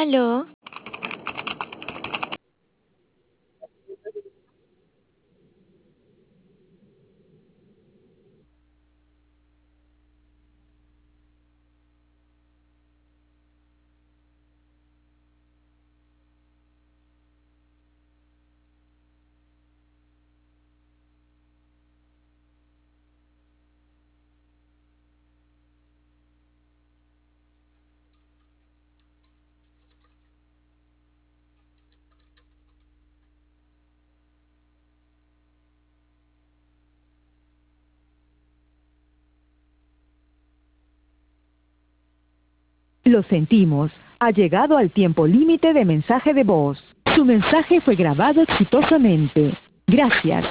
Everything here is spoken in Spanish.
¿Aló? Lo sentimos. Ha llegado al tiempo límite de mensaje de voz. Su mensaje fue grabado exitosamente. Gracias.